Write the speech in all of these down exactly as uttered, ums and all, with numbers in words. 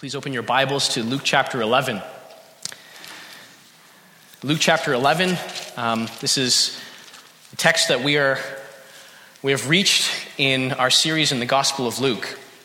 Please open your Bibles to Luke chapter eleven. Luke chapter eleven, um, this is the text that we are we have reached in our series in the Gospel of Luke.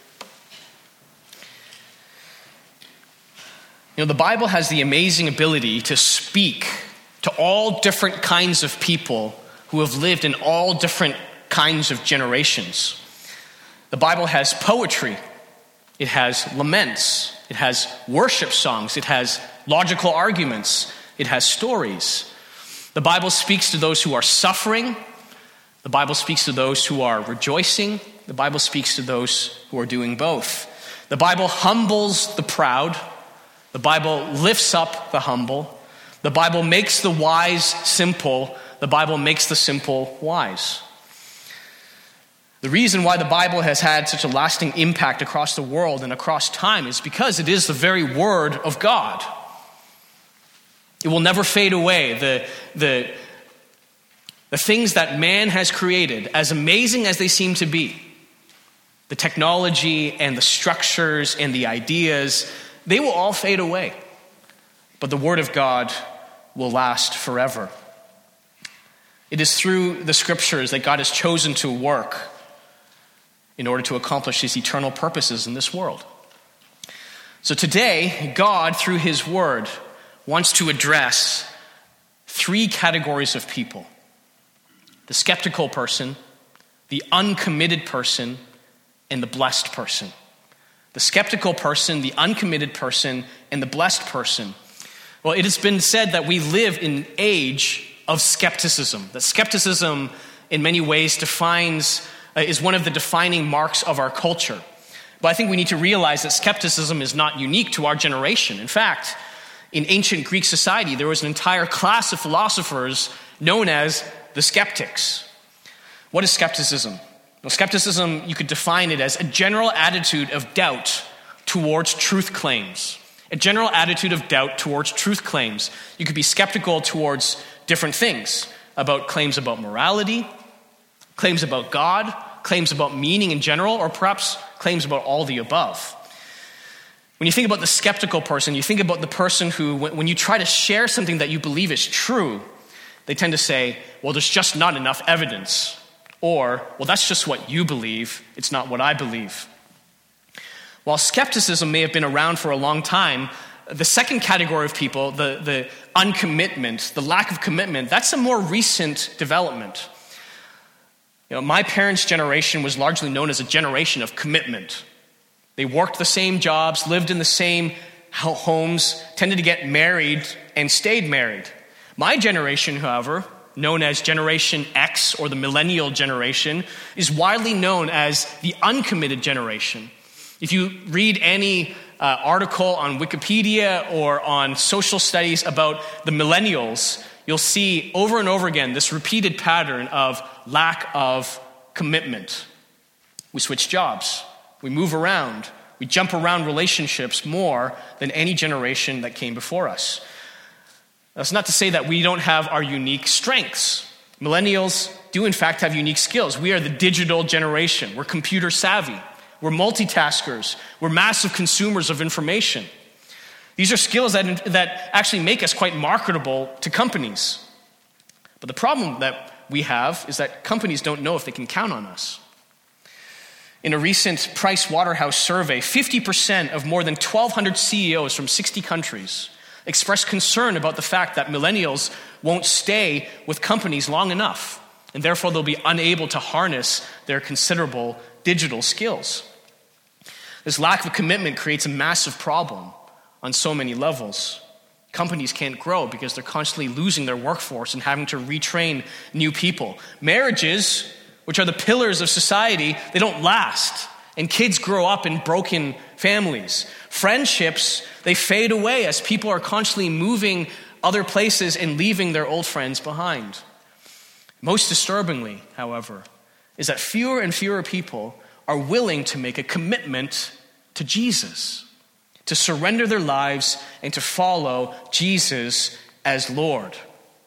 You know, the Bible has the amazing ability to speak to all different kinds of people who have lived in all different kinds of generations. The Bible has poetry. It has laments, it has worship songs, it has logical arguments, it has stories. The Bible speaks to those who are suffering. The Bible speaks to those who are rejoicing. The Bible speaks to those who are doing both. The Bible humbles the proud. The Bible lifts up the humble. The Bible makes the wise simple. The Bible makes the simple wise. The reason why the Bible has had such a lasting impact across the world and across time is because it is the very Word of God. It will never fade away. The, the, the things that man has created, as amazing as they seem to be, the technology and the structures and the ideas, they will all fade away. But the Word of God will last forever. It is through the Scriptures that God has chosen to work in order to accomplish his eternal purposes in this world. So today, God, through his word, wants to address three categories of people: the skeptical person, the uncommitted person, and the blessed person. The skeptical person, the uncommitted person, and the blessed person. Well, it has been said that we live in an age of skepticism, that skepticism in many ways defines is one of the defining marks of our culture. But I think we need to realize that skepticism is not unique to our generation. In fact, in ancient Greek society, there was an entire class of philosophers known as the skeptics. What is skepticism? Well, skepticism, you could define it as a general attitude of doubt towards truth claims. A general attitude of doubt towards truth claims. You could be skeptical towards different things, about claims about morality, claims about God, claims about meaning in general, or perhaps claims about all the above. When you think about the skeptical person, you think about the person who, when you try to share something that you believe is true, they tend to say, well, there's just not enough evidence. Or, well, that's just what you believe. It's not what I believe. While skepticism may have been around for a long time, the second category of people, the, the uncommitment, the lack of commitment, that's a more recent development. You know, my parents' generation was largely known as a generation of commitment. They worked the same jobs, lived in the same homes, tended to get married and stayed married. My generation, however, known as Generation X or the millennial generation, is widely known as the uncommitted generation. If you read any uh, article on Wikipedia or on social studies about the millennials, you'll see over and over again this repeated pattern of lack of commitment. We switch jobs, we move around, we jump around relationships more than any generation that came before us. That's not to say that we don't have our unique strengths. Millennials do in fact have unique skills. We are the digital generation. We're computer savvy. We're multitaskers. We're massive consumers of information. These are skills that, that actually make us quite marketable to companies. But the problem that we have is that companies don't know if they can count on us. In a recent Price Waterhouse survey, fifty percent of more than twelve hundred C E Os from sixty countries expressed concern about the fact that millennials won't stay with companies long enough, and therefore they'll be unable to harness their considerable digital skills. This lack of commitment creates a massive problem on so many levels. Companies can't grow because they're constantly losing their workforce and having to retrain new people. Marriages, which are the pillars of society, they don't last. And kids grow up in broken families. Friendships, they fade away as people are constantly moving other places and leaving their old friends behind. Most disturbingly, however, is that fewer and fewer people are willing to make a commitment to Jesus, to surrender their lives and to follow Jesus as Lord.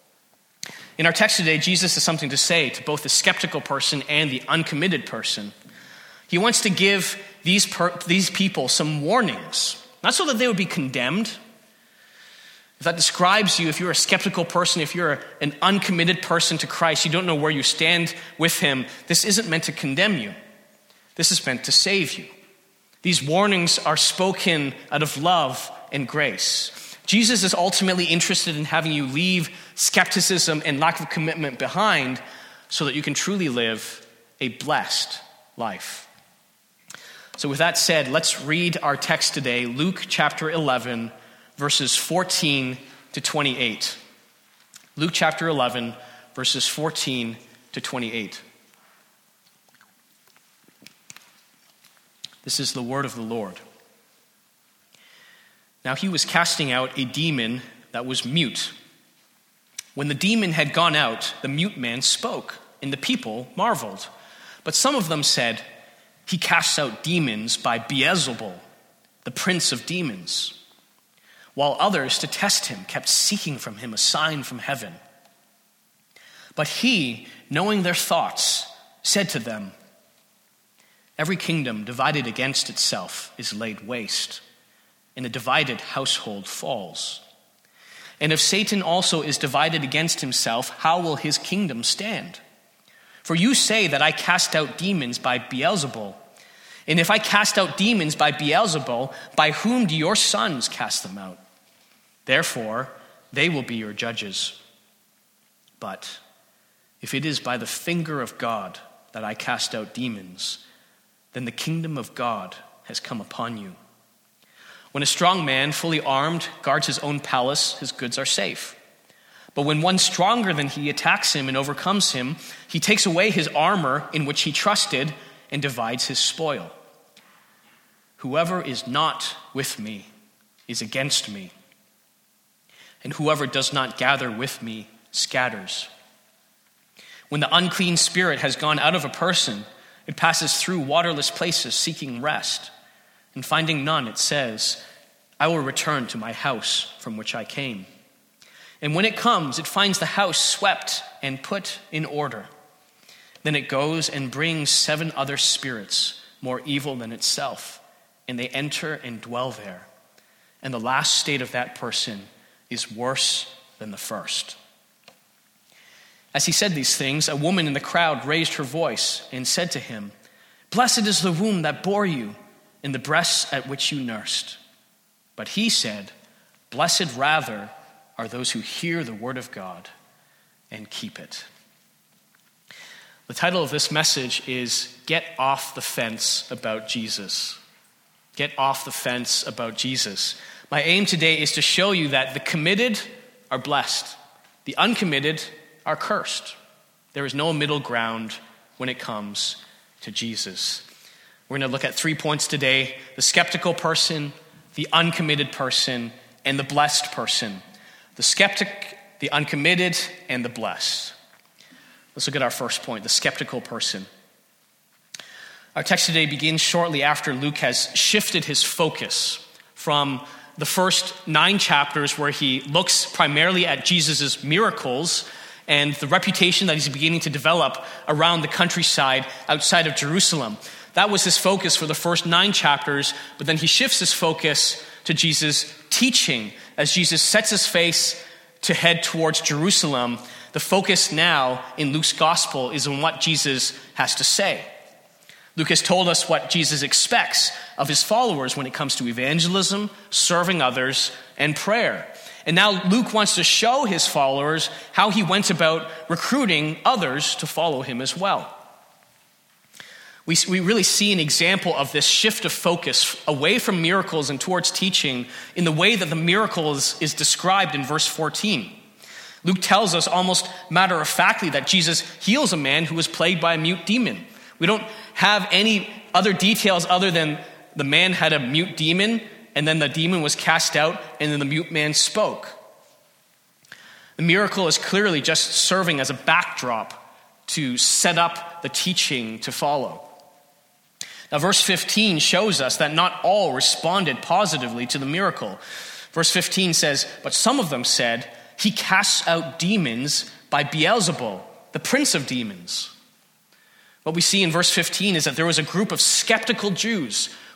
In our text today, Jesus has something to say to both the skeptical person and the uncommitted person. He wants to give these per- these people some warnings not so that they would be condemned. If that describes you, if you're a skeptical person, if you're an uncommitted person to Christ, you don't know where you stand with him, this isn't meant to condemn you. This is meant to save you. These warnings are spoken out of love and grace. Jesus is ultimately interested in having you leave skepticism and lack of commitment behind so that you can truly live a blessed life. So with that said, let's read our text today, Luke chapter eleven, verses fourteen to twenty-eight. Luke chapter eleven, verses fourteen to twenty-eight. This is the word of the Lord. Now he was casting out a demon that was mute. When the demon had gone out, the mute man spoke, and the people marveled. But some of them said, "He casts out demons by Beelzebul, the prince of demons." While others, to test him, kept seeking from him a sign from heaven. But he, knowing their thoughts, said to them, "Every kingdom divided against itself is laid waste, and a divided household falls. And if Satan also is divided against himself, how will his kingdom stand? For you say that I cast out demons by Beelzebul. And if I cast out demons by Beelzebul, by whom do your sons cast them out? Therefore, they will be your judges. But if it is by the finger of God that I cast out demons, then the kingdom of God has come upon you. When a strong man, fully armed, guards his own palace, his goods are safe. But when one stronger than he attacks him and overcomes him, he takes away his armor in which he trusted and divides his spoil. Whoever is not with me is against me, and whoever does not gather with me scatters. When the unclean spirit has gone out of a person, it passes through waterless places seeking rest, and finding none, it says, I will return to my house from which I came. And when it comes, it finds the house swept and put in order. Then it goes and brings seven other spirits more evil than itself, and they enter and dwell there. And the last state of that person is worse than the first. As he said these things, a woman in the crowd raised her voice and said to him, Blessed is the womb that bore you, and the breasts at which you nursed. But he said, Blessed rather are those who hear the word of God and keep it. The title of this message is Get Off the Fence About Jesus. Get off the fence about Jesus. My aim today is to show you that the committed are blessed. The uncommitted are cursed. There is no middle ground when it comes to Jesus. We're going to look at three points today: the skeptical person, the uncommitted person, and the blessed person. The skeptic, the uncommitted, and the blessed. Let's look at our first point, the skeptical person. Our text today begins shortly after Luke has shifted his focus from the first nine chapters where he looks primarily at Jesus' miracles and the reputation that he's beginning to develop around the countryside outside of Jerusalem. That was his focus for the first nine chapters, but then he shifts his focus to Jesus' teaching. As Jesus sets his face to head towards Jerusalem, the focus now in Luke's gospel is on what Jesus has to say. Luke has told us what Jesus expects of his followers when it comes to evangelism, serving others, and prayer. And now Luke wants to show his followers how he went about recruiting others to follow him as well. We, we really see an example of this shift of focus away from miracles and towards teaching in the way that the miracle is, is described in verse fourteen. Luke tells us almost matter-of-factly that Jesus heals a man who was plagued by a mute demon. We don't have any other details other than the man had a mute demon, and then the demon was cast out, and then the mute man spoke. The miracle is clearly just serving as a backdrop to set up the teaching to follow. Now, verse fifteen shows us that not all responded positively to the miracle. Verse fifteen says, But some of them said, He casts out demons by Beelzebul, the prince of demons. What we see in verse fifteen is that there was a group of skeptical Jews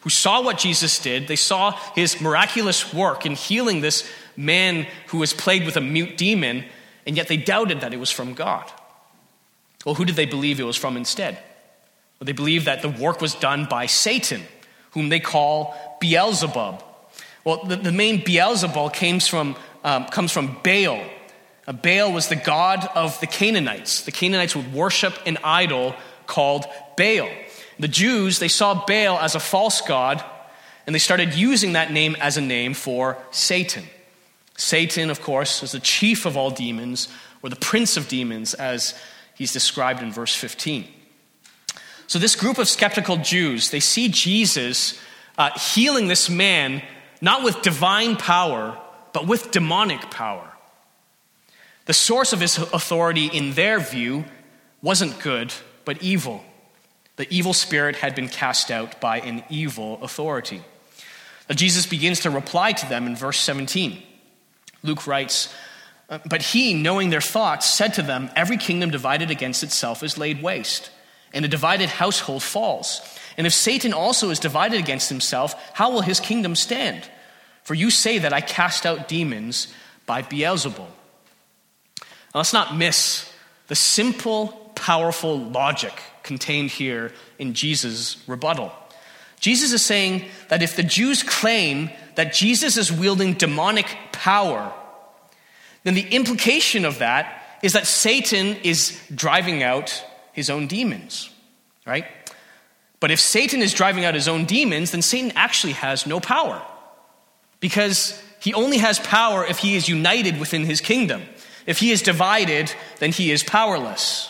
who saw what Jesus did. They saw his miraculous work in healing this man who was plagued with a mute demon, and yet they doubted that it was from God. Well, who did they believe it was from instead? Well, they believed that the work was done by Satan, whom they call Beelzebub. Well, the, the name Beelzebub comes from, um, comes from Baal. Uh, Baal was the god of the Canaanites. The Canaanites would worship an idol called Baal. The Jews, they saw Baal as a false god, and they started using that name as a name for Satan. Satan, of course, is the chief of all demons, or the prince of demons, as he's described in verse fifteen. So this group of skeptical Jews, they see Jesus uh, healing this man, not with divine power, but with demonic power. The source of his authority, in their view, wasn't good, but evil. The evil spirit had been cast out by an evil authority. Now, Jesus begins to reply to them in verse seventeen. Luke writes, "But he, knowing their thoughts, said to them, 'Every kingdom divided against itself is laid waste, and a divided household falls. And if Satan also is divided against himself, how will his kingdom stand? For you say that I cast out demons by Beelzebul.'" Now, let's not miss the simple, powerful logic contained here in Jesus' rebuttal. Jesus is saying that if the Jews claim that Jesus is wielding demonic power, then the implication of that is that Satan is driving out his own demons, right? But if Satan is driving out his own demons, then Satan actually has no power, because he only has power if he is united within his kingdom. If he is divided, then he is powerless.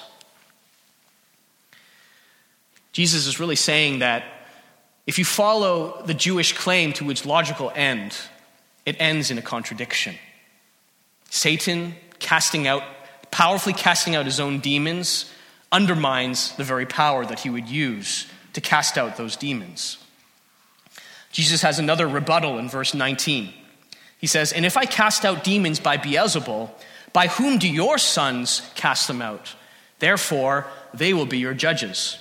Jesus is really saying that if you follow the Jewish claim to its logical end, it ends in a contradiction. Satan casting out, powerfully casting out his own demons undermines the very power that he would use to cast out those demons. Jesus has another rebuttal in verse nineteen. He says, "And if I cast out demons by Beelzebul, by whom do your sons cast them out? Therefore, they will be your judges."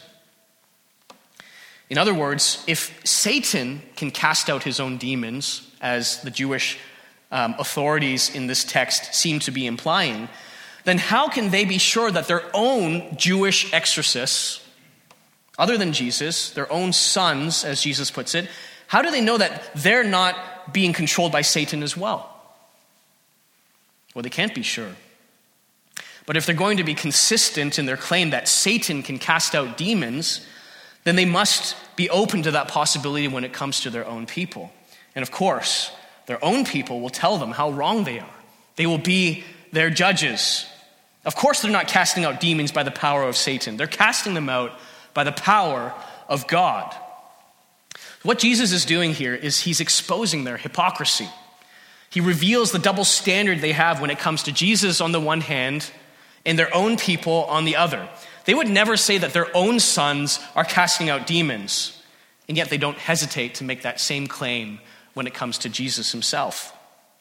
In other words, if Satan can cast out his own demons, as the Jewish um, authorities in this text seem to be implying, then how can they be sure that their own Jewish exorcists, other than Jesus, their own sons, as Jesus puts it, how do they know that they're not being controlled by Satan as well? Well, they can't be sure. But if they're going to be consistent in their claim that Satan can cast out demons, then they must be open to that possibility when it comes to their own people. And of course, their own people will tell them how wrong they are. They will be their judges. Of course, they're not casting out demons by the power of Satan. They're casting them out by the power of God. What Jesus is doing here is he's exposing their hypocrisy. He reveals the double standard they have when it comes to Jesus on the one hand and their own people on the other. They would never say that their own sons are casting out demons, and yet they don't hesitate to make that same claim when it comes to Jesus himself.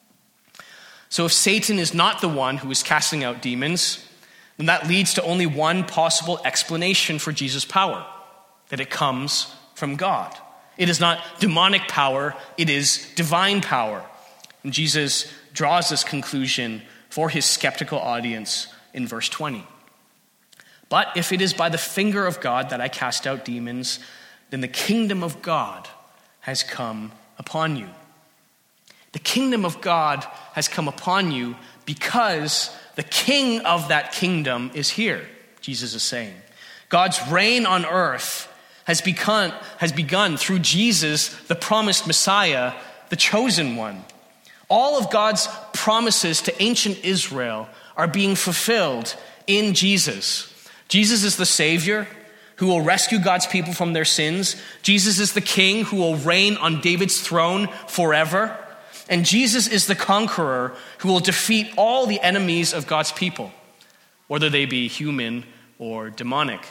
So if Satan is not the one who is casting out demons, then that leads to only one possible explanation for Jesus' power, that it comes from God. It is not demonic power, it is divine power. And Jesus draws this conclusion for his skeptical audience in verse twenty. "But if it is by the finger of God that I cast out demons, then the kingdom of God has come upon you." The kingdom of God has come upon you because the king of that kingdom is here, Jesus is saying. God's reign on earth has begun, has begun through Jesus, the promised Messiah, the chosen one. All of God's promises to ancient Israel are being fulfilled in Jesus. Jesus is the Savior who will rescue God's people from their sins. Jesus is the King who will reign on David's throne forever. And Jesus is the conqueror who will defeat all the enemies of God's people, whether they be human or demonic.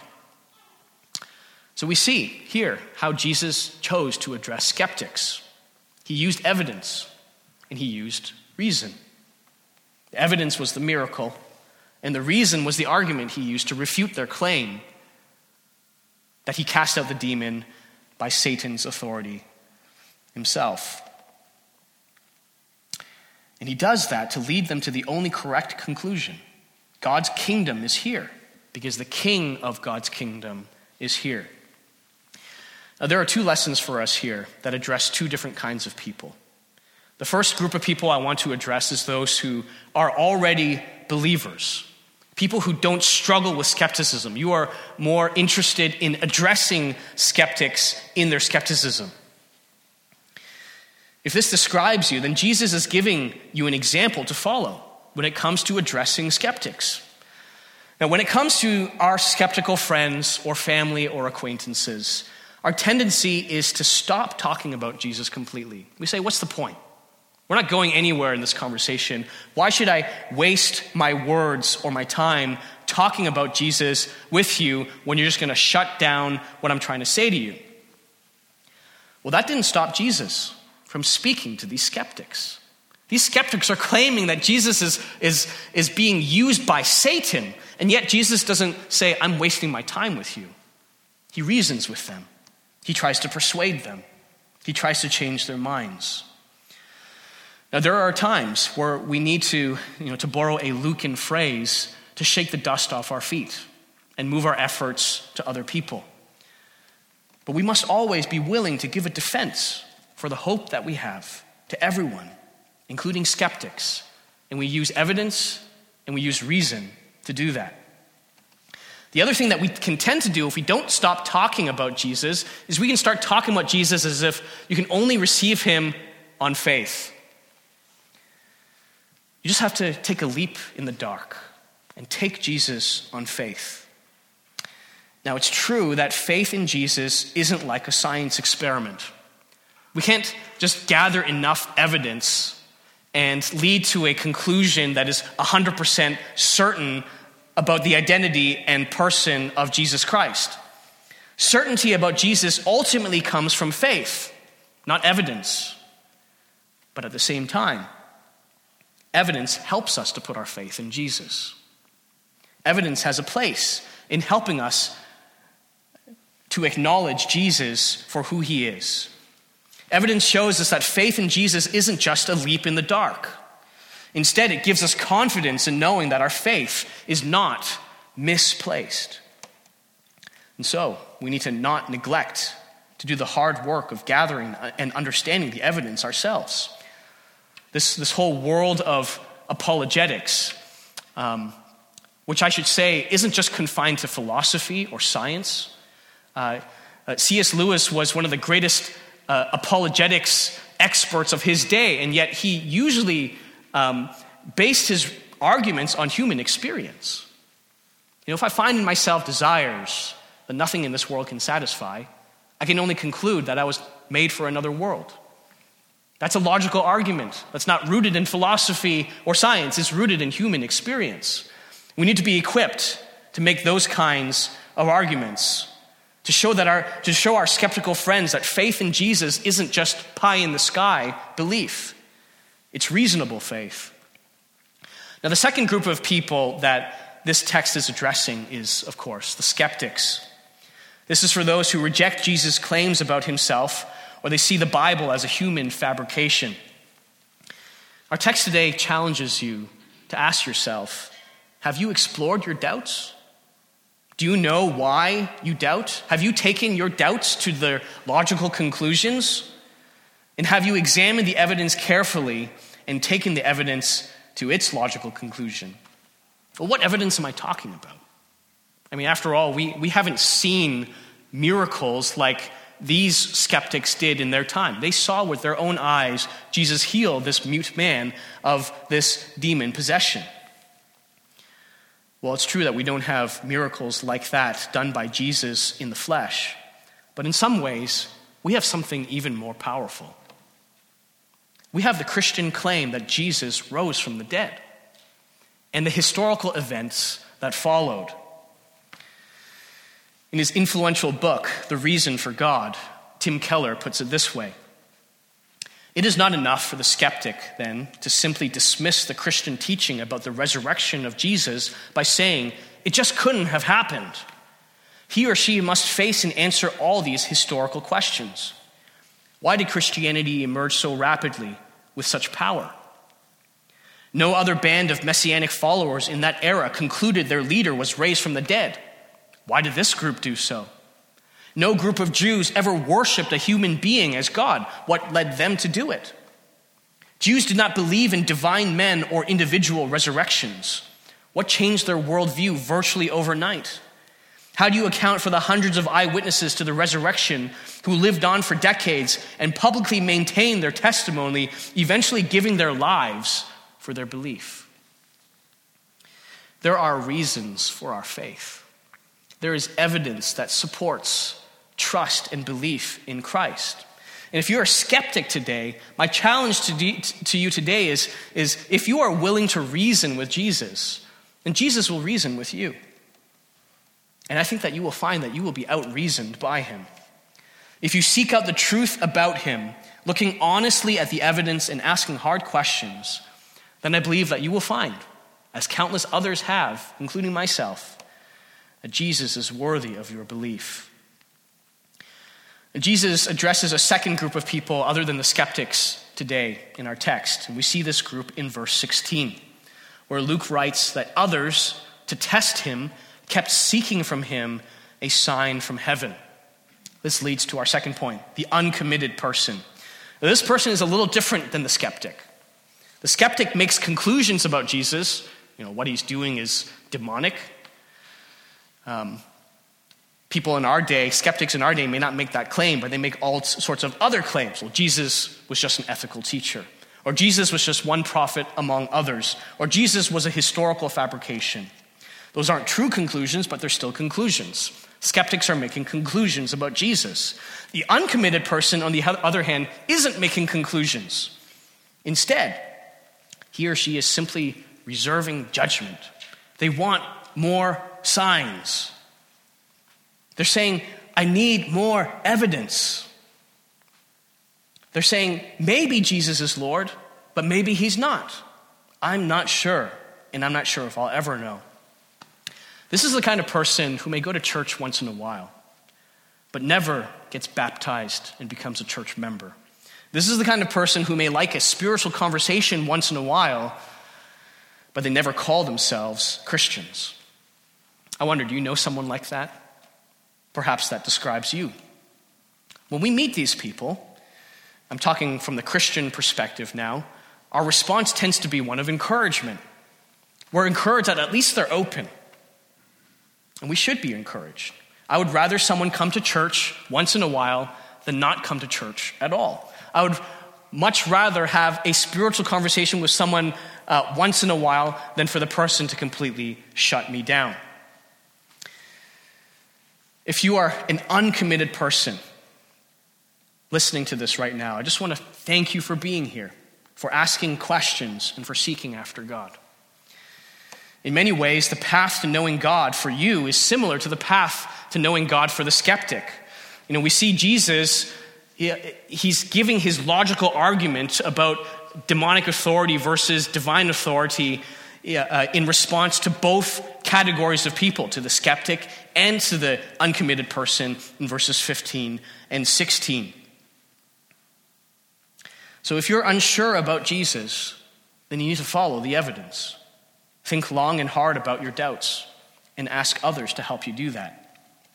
So we see here how Jesus chose to address skeptics. He used evidence and he used reason. The evidence was the miracle, and the reason was the argument he used to refute their claim that he cast out the demon by Satan's authority himself. And he does that to lead them to the only correct conclusion. God's kingdom is here because the king of God's kingdom is here. Now, there are two lessons for us here that address two different kinds of people. The first group of people I want to address is those who are already believers, people who don't struggle with skepticism. You are more interested in addressing skeptics in their skepticism. If this describes you, then Jesus is giving you an example to follow when it comes to addressing skeptics. Now, when it comes to our skeptical friends or family or acquaintances, our tendency is to stop talking about Jesus completely. We say, what's the point? We're not going anywhere in this conversation. Why should I waste my words or my time talking about Jesus with you when you're just going to shut down what I'm trying to say to you? Well, that didn't stop Jesus from speaking to these skeptics. These skeptics are claiming that Jesus is, is, is being used by Satan, and yet Jesus doesn't say, I'm wasting my time with you. He reasons with them. He tries to persuade them. He tries to change their minds. Now, there are times where we need to, you know, to borrow a Lucan phrase, to shake the dust off our feet and move our efforts to other people. But we must always be willing to give a defense for the hope that we have to everyone, including skeptics. And we use evidence and we use reason to do that. The other thing that we can tend to do if we don't stop talking about Jesus is we can start talking about Jesus as if you can only receive him on faith. You just have to take a leap in the dark and take Jesus on faith. Now, it's true that faith in Jesus isn't like a science experiment. We can't just gather enough evidence and lead to a conclusion that is one hundred percent certain about the identity and person of Jesus Christ. Certainty about Jesus ultimately comes from faith, not evidence. But at the same time, evidence helps us to put our faith in Jesus. Evidence has a place in helping us to acknowledge Jesus for who he is. Evidence shows us that faith in Jesus isn't just a leap in the dark. Instead, it gives us confidence in knowing that our faith is not misplaced. And so, we need to not neglect to do the hard work of gathering and understanding the evidence ourselves. This, this whole world of apologetics, um, which I should say isn't just confined to philosophy or science. Uh, uh, C S Lewis was one of the greatest uh, apologetics experts of his day, and yet he usually um, based his arguments on human experience. You know, if I find in myself desires that nothing in this world can satisfy, I can only conclude that I was made for another world. That's a logical argument. That's not rooted in philosophy or science. It's rooted in human experience. We need to be equipped to make those kinds of arguments, to show that our to show our skeptical friends that faith in Jesus isn't just pie in the sky belief. It's reasonable faith. Now, the second group of people that this text is addressing is, of course, the skeptics. This is for those who reject Jesus' claims about himself, or they see the Bible as a human fabrication. Our text today challenges you to ask yourself, have you explored your doubts? Do you know why you doubt? Have you taken your doubts to their logical conclusions? And have you examined the evidence carefully and taken the evidence to its logical conclusion? Well, what evidence am I talking about? I mean, after all, we, we haven't seen miracles like these skeptics did in their time. They saw with their own eyes Jesus heal this mute man of this demon possession. Well, it's true that we don't have miracles like that done by Jesus in the flesh, but in some ways, we have something even more powerful. We have the Christian claim that Jesus rose from the dead and the historical events that followed. In his influential book, The Reason for God, Tim Keller puts it this way: it is not enough for the skeptic, then, to simply dismiss the Christian teaching about the resurrection of Jesus by saying, it just couldn't have happened. He or she must face and answer all these historical questions. Why did Christianity emerge so rapidly with such power? No other band of messianic followers in that era concluded their leader was raised from the dead. Why did this group do so? No group of Jews ever worshiped a human being as God. What led them to do it? Jews did not believe in divine men or individual resurrections. What changed their worldview virtually overnight? How do you account for the hundreds of eyewitnesses to the resurrection who lived on for decades and publicly maintained their testimony, eventually giving their lives for their belief? There are reasons for our faith. There is evidence that supports trust and belief in Christ. And if you're a skeptic today, my challenge to, de- to you today is, is if you are willing to reason with Jesus, then Jesus will reason with you. And I think that you will find that you will be out-reasoned by him. If you seek out the truth about him, looking honestly at the evidence and asking hard questions, then I believe that you will find, as countless others have, including myself, that Jesus is worthy of your belief. Jesus addresses a second group of people other than the skeptics today in our text. And we see this group in verse sixteen, where Luke writes that others, to test him, kept seeking from him a sign from heaven. This leads to our second point, the uncommitted person. Now, this person is a little different than the skeptic. The skeptic makes conclusions about Jesus. You know, what he's doing is demonic. Um, people in our day, skeptics in our day, may not make that claim, but they make all sorts of other claims. Well, Jesus was just an ethical teacher. Or Jesus was just one prophet among others. Or Jesus was a historical fabrication. Those aren't true conclusions, but they're still conclusions. Skeptics are making conclusions about Jesus. The uncommitted person, on the other hand, isn't making conclusions. Instead, he or she is simply reserving judgment. They want more signs. They're saying, I need more evidence. They're saying, maybe Jesus is Lord, but maybe he's not. I'm not sure, and I'm not sure if I'll ever know. This is the kind of person who may go to church once in a while, but never gets baptized and becomes a church member. This is the kind of person who may like a spiritual conversation once in a while, but they never call themselves Christians. I wonder, do you know someone like that? Perhaps that describes you. When we meet these people, I'm talking from the Christian perspective now, our response tends to be one of encouragement. We're encouraged that at least they're open. And we should be encouraged. I would rather someone come to church once in a while than not come to church at all. I would much rather have a spiritual conversation with someone uh, once in a while than for the person to completely shut me down. If you are an uncommitted person listening to this right now, I just want to thank you for being here, for asking questions, and for seeking after God. In many ways, the path to knowing God for you is similar to the path to knowing God for the skeptic. You know, we see Jesus, he, he's giving his logical argument about demonic authority versus divine authority uh, in response to both categories of people, to the skeptic and to the uncommitted person in verses fifteen and sixteen. So if you're unsure about Jesus, then you need to follow the evidence. Think long and hard about your doubts and ask others to help you do that.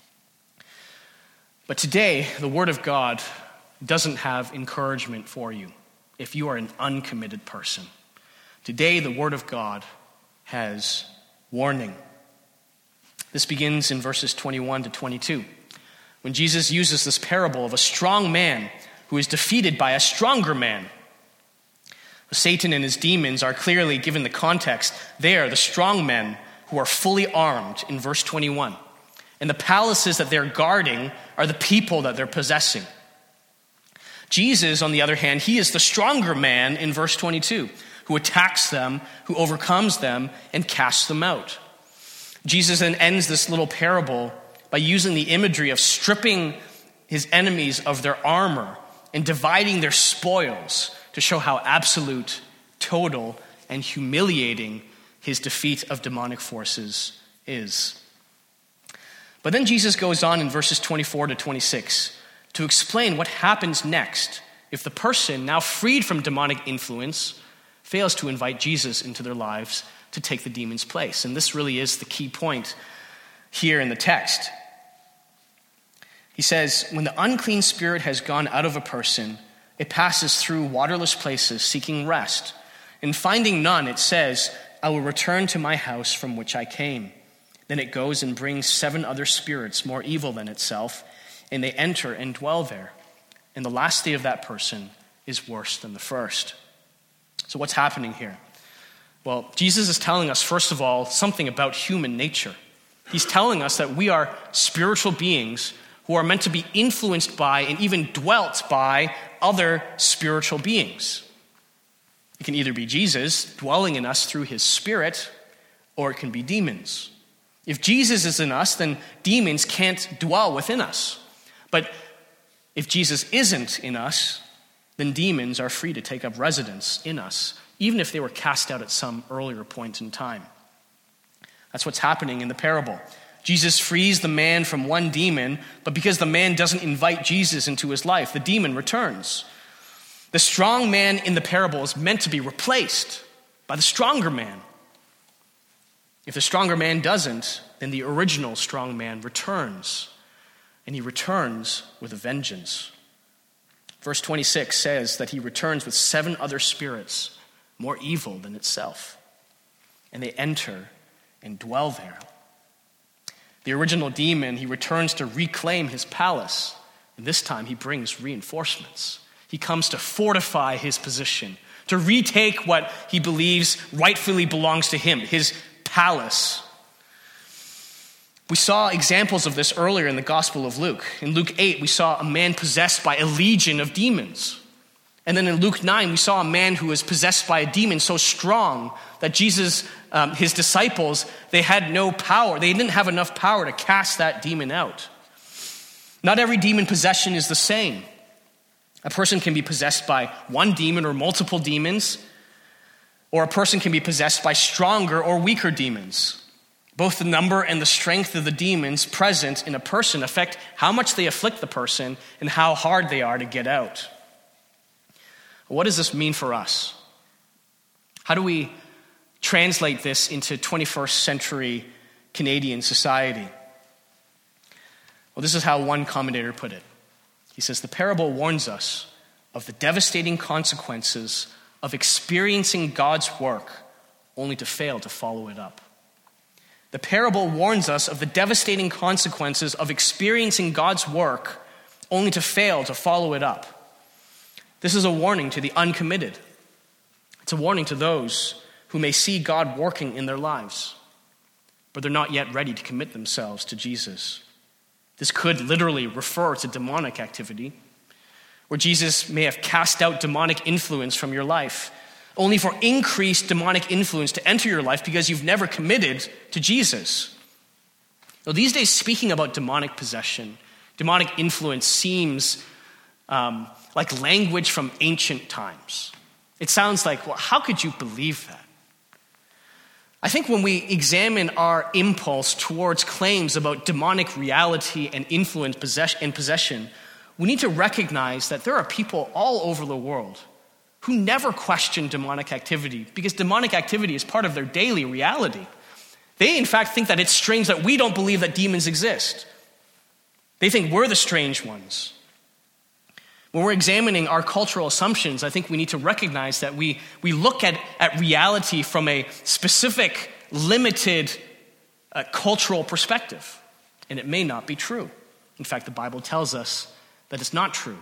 But today, the Word of God doesn't have encouragement for you if you are an uncommitted person. Today, the Word of God has warning. This begins in verses twenty-one to twenty-two, when Jesus uses this parable of a strong man who is defeated by a stronger man. Satan and his demons are clearly given the context. They are the strong men who are fully armed in verse twenty-one. And the palaces that they're guarding are the people that they're possessing. Jesus, on the other hand, he is the stronger man in verse twenty-two, who attacks them, who overcomes them, and casts them out. Jesus then ends this little parable by using the imagery of stripping his enemies of their armor and dividing their spoils to show how absolute, total, and humiliating his defeat of demonic forces is. But then Jesus goes on in verses twenty-four to twenty-six to explain what happens next if the person, now freed from demonic influence, fails to invite Jesus into their lives to take the demon's place. And this really is the key point here in the text. He says, when the unclean spirit has gone out of a person, it passes through waterless places seeking rest. And finding none, it says, I will return to my house from which I came. Then it goes and brings seven other spirits more evil than itself, and they enter and dwell there. And the last state of that person is worse than the first. So what's happening here? Well, Jesus is telling us, first of all, something about human nature. He's telling us that we are spiritual beings who are meant to be influenced by and even dwelt by other spiritual beings. It can either be Jesus dwelling in us through his spirit, or it can be demons. If Jesus is in us, then demons can't dwell within us. But if Jesus isn't in us, then demons are free to take up residence in us, even if they were cast out at some earlier point in time. That's what's happening in the parable. Jesus frees the man from one demon, but because the man doesn't invite Jesus into his life, the demon returns. The strong man in the parable is meant to be replaced by the stronger man. If the stronger man doesn't, then the original strong man returns, and he returns with a vengeance. Verse twenty-six says that he returns with seven other spirits more evil than itself, and they enter and dwell there. The original demon, he returns to reclaim his palace, and this time he brings reinforcements. He comes to fortify his position, to retake what he believes rightfully belongs to him, his palace. We saw examples of this earlier in the Gospel of Luke. In Luke eight, we saw a man possessed by a legion of demons. And then in Luke nine, we saw a man who was possessed by a demon so strong that Jesus, um, his disciples, they had no power. They didn't have enough power to cast that demon out. Not every demon possession is the same. A person can be possessed by one demon or multiple demons, or a person can be possessed by stronger or weaker demons. Both the number and the strength of the demons present in a person affect how much they afflict the person and how hard they are to get out. What does this mean for us? How do we translate this into twenty-first century Canadian society? Well, this is how one commentator put it. He says, the parable warns us of the devastating consequences of experiencing God's work only to fail to follow it up. The parable warns us of the devastating consequences of experiencing God's work only to fail to follow it up. This is a warning to the uncommitted. It's a warning to those who may see God working in their lives, but they're not yet ready to commit themselves to Jesus. This could literally refer to demonic activity, where Jesus may have cast out demonic influence from your life, only for increased demonic influence to enter your life because you've never committed to Jesus. Now, these days, speaking about demonic possession, demonic influence seems um, like language from ancient times. It sounds like, well, how could you believe that? I think when we examine our impulse towards claims about demonic reality and influence possess- and possession, we need to recognize that there are people all over the world who never question demonic activity because demonic activity is part of their daily reality. They, in fact, think that it's strange that we don't believe that demons exist. They think we're the strange ones. When we're examining our cultural assumptions, I think we need to recognize that we, we look at, at reality from a specific, limited uh, cultural perspective. And it may not be true. In fact, the Bible tells us that it's not true.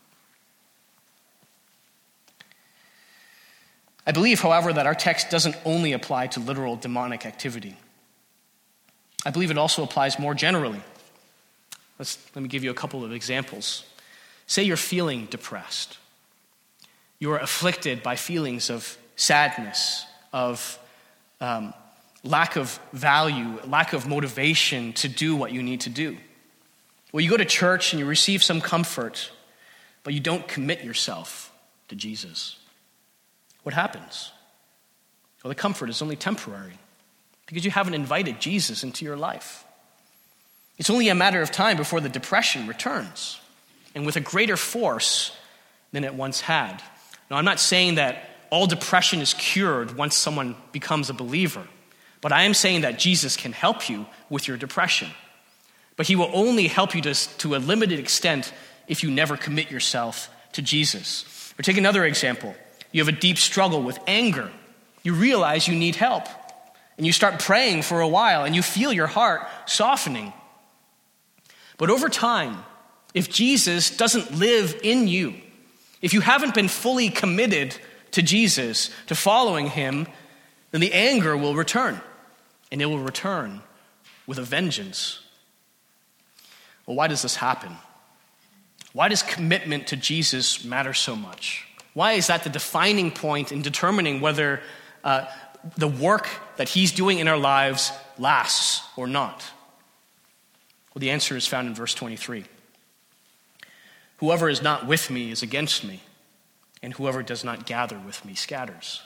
I believe, however, that our text doesn't only apply to literal demonic activity. I believe it also applies more generally. Let's, let me give you a couple of examples. Say you're feeling depressed. You are afflicted by feelings of sadness, of um, lack of value, lack of motivation to do what you need to do. Well, you go to church and you receive some comfort, but you don't commit yourself to Jesus. What happens? Well, the comfort is only temporary because you haven't invited Jesus into your life. It's only a matter of time before the depression returns. and with a greater force than it once had. Now, I'm not saying that all depression is cured once someone becomes a believer, but I am saying that Jesus can help you with your depression. But he will only help you to, to a limited extent if you never commit yourself to Jesus. Or take another example. You have a deep struggle with anger. You realize you need help, and you start praying for a while, and you feel your heart softening. But over time, if Jesus doesn't live in you, if you haven't been fully committed to Jesus, to following him, then the anger will return, and it will return with a vengeance. Well, why does this happen? Why does commitment to Jesus matter so much? Why is that the defining point in determining whether uh, the work that he's doing in our lives lasts or not? Well, the answer is found in verse twenty-three. Whoever is not with me is against me, and whoever does not gather with me scatters.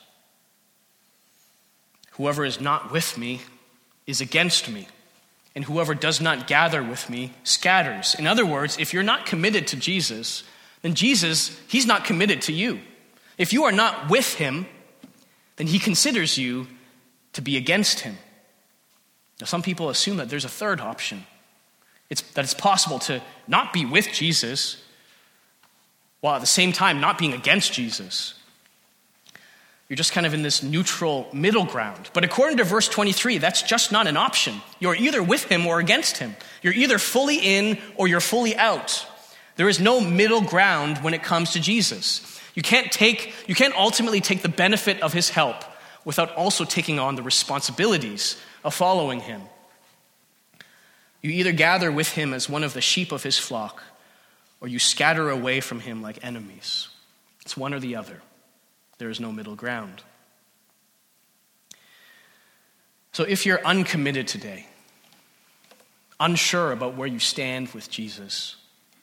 Whoever is not with me is against me, and whoever does not gather with me scatters. In other words, if you're not committed to Jesus, then Jesus, he's not committed to you. If you are not with him, then he considers you to be against him. Now, some people assume that there's a third option. It's that it's possible to not be with Jesus while at the same time not being against Jesus. You're just kind of in this neutral middle ground. But according to verse twenty-three, that's just not an option. You're either with him or against him. You're either fully in or you're fully out. There is no middle ground when it comes to Jesus. You can't take, you can't ultimately take the benefit of his help without also taking on the responsibilities of following him. You either gather with him as one of the sheep of his flock, or you scatter away from him like enemies. It's one or the other. There is no middle ground. So if you're uncommitted today, unsure about where you stand with Jesus,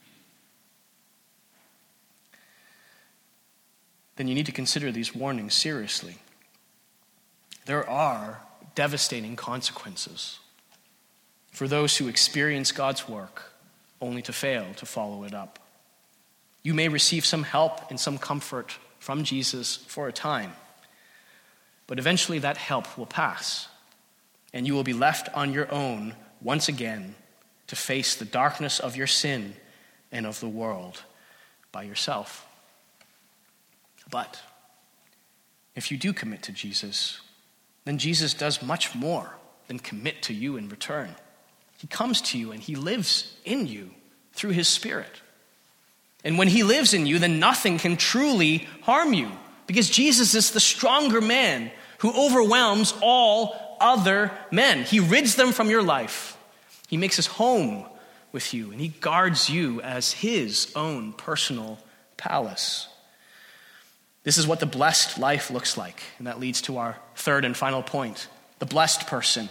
then you need to consider these warnings seriously. There are devastating consequences for those who experience God's work only to fail to follow it up. You may receive some help and some comfort from Jesus for a time, but eventually that help will pass, and you will be left on your own once again to face the darkness of your sin and of the world by yourself. But if you do commit to Jesus, then Jesus does much more than commit to you in return. He comes to you and he lives in you through his Spirit. And when he lives in you, then nothing can truly harm you, because Jesus is the stronger man who overwhelms all other men. He rids them from your life. He makes his home with you, and he guards you as his own personal palace. This is what the blessed life looks like, and that leads to our third and final point, the blessed person.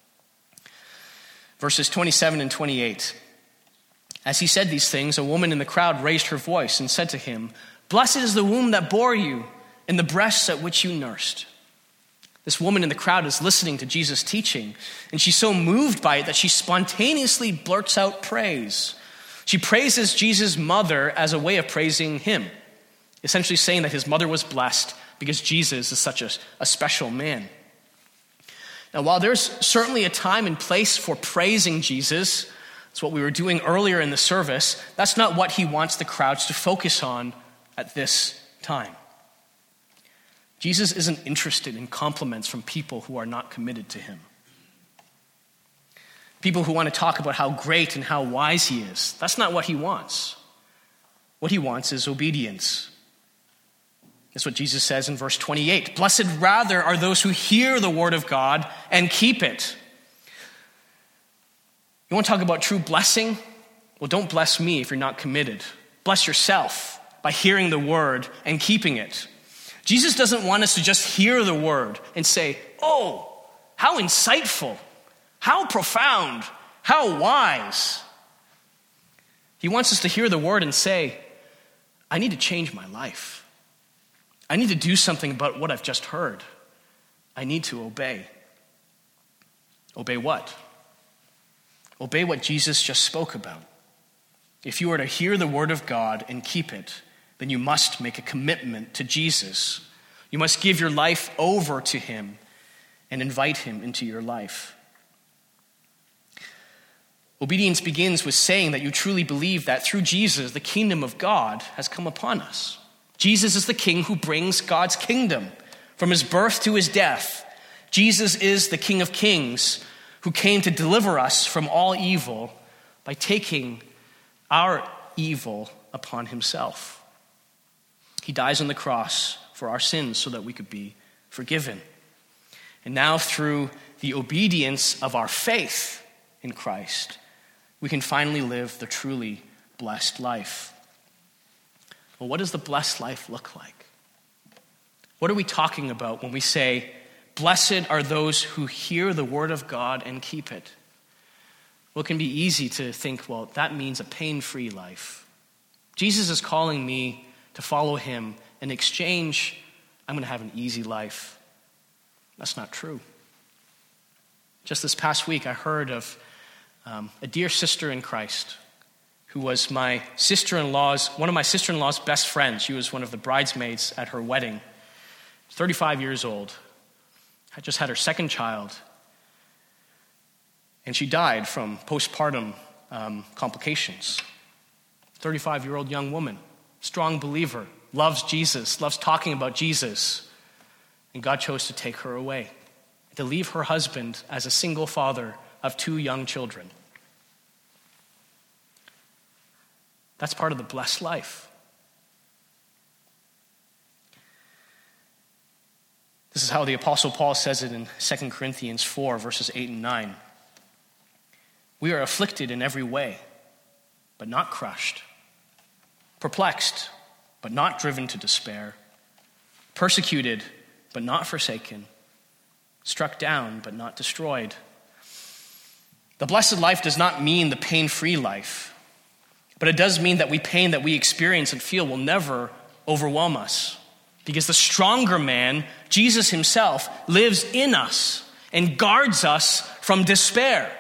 Verses twenty-seven and twenty-eight. As he said these things, a woman in the crowd raised her voice and said to him, "Blessed is the womb that bore you and the breasts at which you nursed." This woman in the crowd is listening to Jesus' teaching, and she's so moved by it that she spontaneously blurts out praise. She praises Jesus' mother as a way of praising him, essentially saying that his mother was blessed because Jesus is such a, a special man. Now, while there's certainly a time and place for praising Jesus, it's what we were doing earlier in the service, that's not what he wants the crowds to focus on at this time. Jesus isn't interested in compliments from people who are not committed to him. People who want to talk about how great and how wise he is. That's not what he wants. What he wants is obedience. That's what Jesus says in verse twenty-eight. Blessed rather are those who hear the word of God and keep it. You want to talk about true blessing? Well, don't bless me if you're not committed. Bless yourself by hearing the word and keeping it. Jesus doesn't want us to just hear the word and say, "Oh, how insightful, how profound, how wise." He wants us to hear the word and say, "I need to change my life. I need to do something about what I've just heard. I need to obey." Obey what? Obey what Jesus just spoke about. If you are to hear the word of God and keep it, then you must make a commitment to Jesus. You must give your life over to him and invite him into your life. Obedience begins with saying that you truly believe that through Jesus, the kingdom of God has come upon us. Jesus is the king who brings God's kingdom from his birth to his death. Jesus is the King of Kings who came to deliver us from all evil by taking our evil upon himself. He dies on the cross for our sins so that we could be forgiven. And now through the obedience of our faith in Christ, we can finally live the truly blessed life. Well, what does the blessed life look like? What are we talking about when we say, blessed are those who hear the word of God and keep it? Well, it can be easy to think, well, that means a pain-free life. Jesus is calling me to follow him. In exchange, I'm going to have an easy life. That's not true. Just this past week, I heard of um, a dear sister in Christ who was my sister-in-law's, one of my sister-in-law's best friends. She was one of the bridesmaids at her wedding. thirty-five years old. Had just had her second child. And she died from postpartum um, complications. thirty-five-year-old young woman, strong believer, loves Jesus, loves talking about Jesus. And God chose to take her away, to leave her husband as a single father of two young children. That's part of the blessed life. This is how the Apostle Paul says it in Second Corinthians four, verses eight and nine. We are afflicted in every way, but not crushed. Perplexed, but not driven to despair. Persecuted, but not forsaken. Struck down, but not destroyed. The blessed life does not mean the pain-free life, but it does mean that we pain that we experience and feel will never overwhelm us. Because the stronger man, Jesus himself, lives in us and guards us from despair.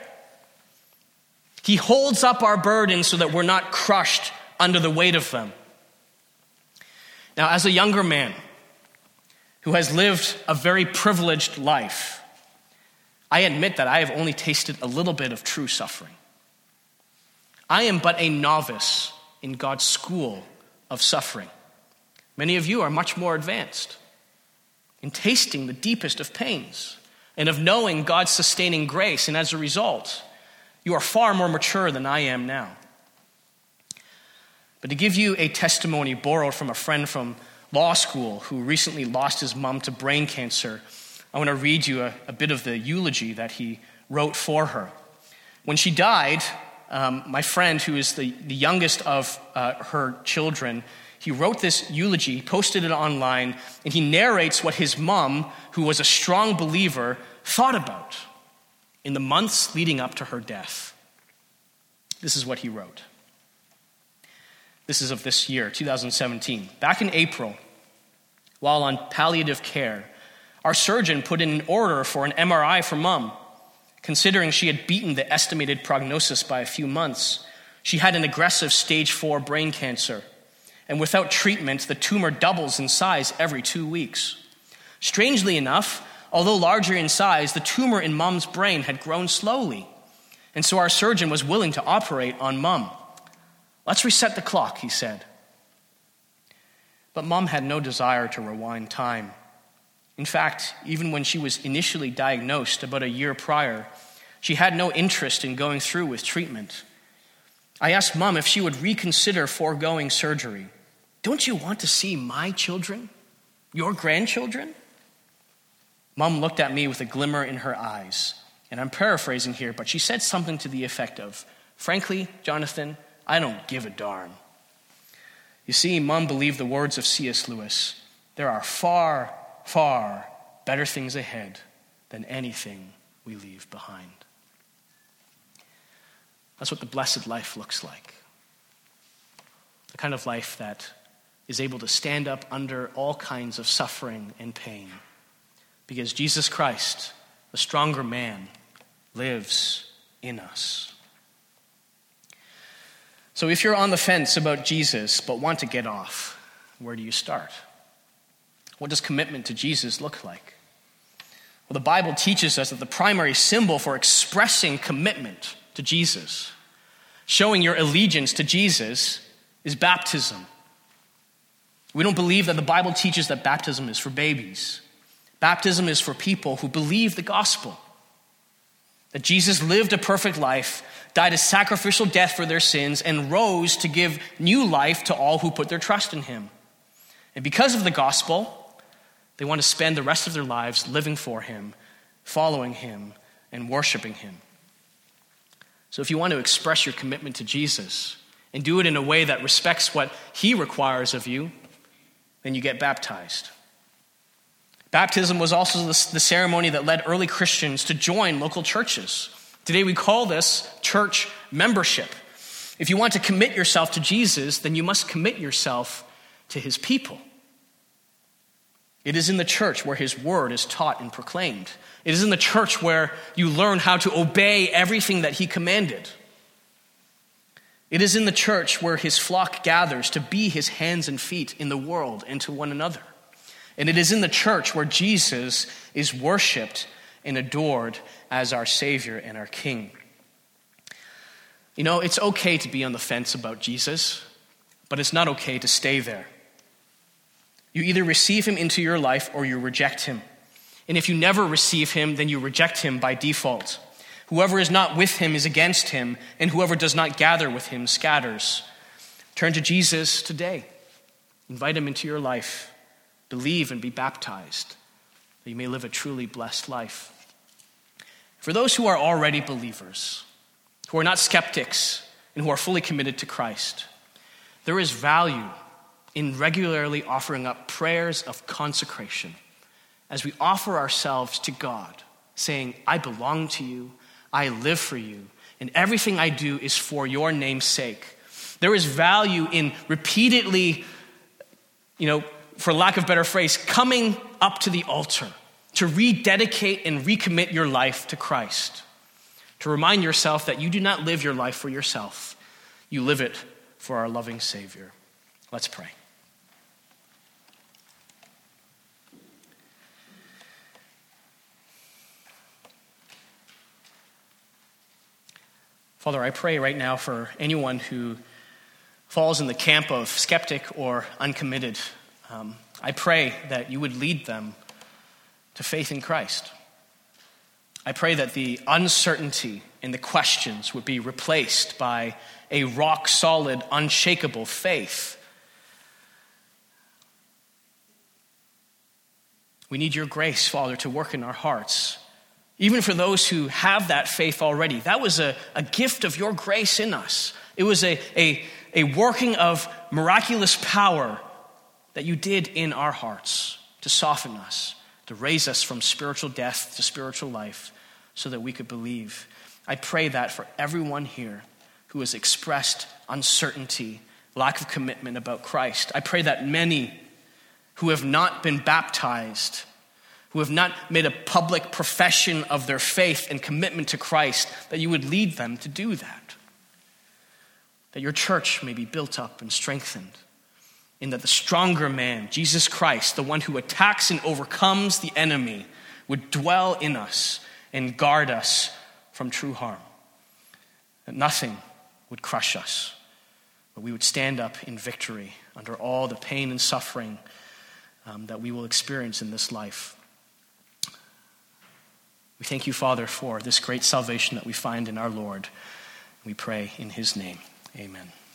He holds up our burdens so that we're not crushed under the weight of them. Now, as a younger man who has lived a very privileged life, I admit that I have only tasted a little bit of true suffering. I am but a novice in God's school of suffering. Many of you are much more advanced in tasting the deepest of pains and of knowing God's sustaining grace, and as a result, you are far more mature than I am now. But to give you a testimony borrowed from a friend from law school who recently lost his mom to brain cancer, I want to read you a, a bit of the eulogy that he wrote for her. When she died, um, my friend, who is the, the youngest of uh, her children, he wrote this eulogy, posted it online, and he narrates what his mom, who was a strong believer, thought about in the months leading up to her death. This is what he wrote. This is of this year, two thousand seventeen. Back in April, while on palliative care, our surgeon put in an order for an M R I for Mom. Considering she had beaten the estimated prognosis by a few months, she had an aggressive stage four brain cancer. And without treatment, the tumor doubles in size every two weeks. Strangely enough, although larger in size, the tumor in Mom's brain had grown slowly. And so our surgeon was willing to operate on Mom. Let's reset the clock, he said. But Mom had no desire to rewind time. In fact, even when she was initially diagnosed about a year prior, she had no interest in going through with treatment. I asked Mom if she would reconsider foregoing surgery. Don't you want to see my children? Your grandchildren? Mom looked at me with a glimmer in her eyes. And I'm paraphrasing here, but she said something to the effect of, frankly, Jonathan, I don't give a darn. You see, Mom believed the words of C S Lewis. There are far, far better things ahead than anything we leave behind. That's what the blessed life looks like. The kind of life that is able to stand up under all kinds of suffering and pain. Because Jesus Christ, the stronger man, lives in us. So if you're on the fence about Jesus but want to get off, where do you start? What does commitment to Jesus look like? Well, the Bible teaches us that the primary symbol for expressing commitment to Jesus, showing your allegiance to Jesus, is baptism. We don't believe that the Bible teaches that baptism is for babies. Baptism is for people who believe the gospel, that Jesus lived a perfect life, died a sacrificial death for their sins, and rose to give new life to all who put their trust in him. And because of the gospel, they want to spend the rest of their lives living for him, following him, and worshiping him. So if you want to express your commitment to Jesus and do it in a way that respects what he requires of you, then you get baptized. Baptism was also the ceremony that led early Christians to join local churches. Today we call this church membership. If you want to commit yourself to Jesus, then you must commit yourself to his people. It is in the church where his word is taught and proclaimed. It is in the church where you learn how to obey everything that he commanded. It is in the church where his flock gathers to be his hands and feet in the world and to one another. And it is in the church where Jesus is worshiped and adored as our Savior and our King. You know, it's okay to be on the fence about Jesus, but it's not okay to stay there. You either receive him into your life or you reject him. And if you never receive him, then you reject him by default. Whoever is not with him is against him, and whoever does not gather with him scatters. Turn to Jesus today. Invite him into your life. Believe and be baptized, that you may live a truly blessed life. For those who are already believers, who are not skeptics, and who are fully committed to Christ, there is value in regularly offering up prayers of consecration as we offer ourselves to God, saying, I belong to you, I live for you, and everything I do is for your name's sake. There is value in repeatedly, you know, for lack of a better phrase, coming up to the altar to rededicate and recommit your life to Christ, to remind yourself that you do not live your life for yourself. You live it for our loving Savior. Let's pray. Father, I pray right now for anyone who falls in the camp of skeptic or uncommitted. Um, I pray that you would lead them to faith in Christ. I pray that the uncertainty and the questions would be replaced by a rock-solid, unshakable faith. We need your grace, Father, to work in our hearts. Even for those who have that faith already, that was a, a gift of your grace in us. It was a, a, a working of miraculous power that you did in our hearts to soften us, to raise us from spiritual death to spiritual life so that we could believe. I pray that for everyone here who has expressed uncertainty, lack of commitment about Christ. I pray that many who have not been baptized, who have not made a public profession of their faith and commitment to Christ, that you would lead them to do that. That your church may be built up and strengthened, and that the stronger man, Jesus Christ, the one who attacks and overcomes the enemy, would dwell in us and guard us from true harm. That nothing would crush us, but we would stand up in victory under all the pain and suffering um, that we will experience in this life. We thank you, Father, for this great salvation that we find in our Lord. We pray in his name. Amen.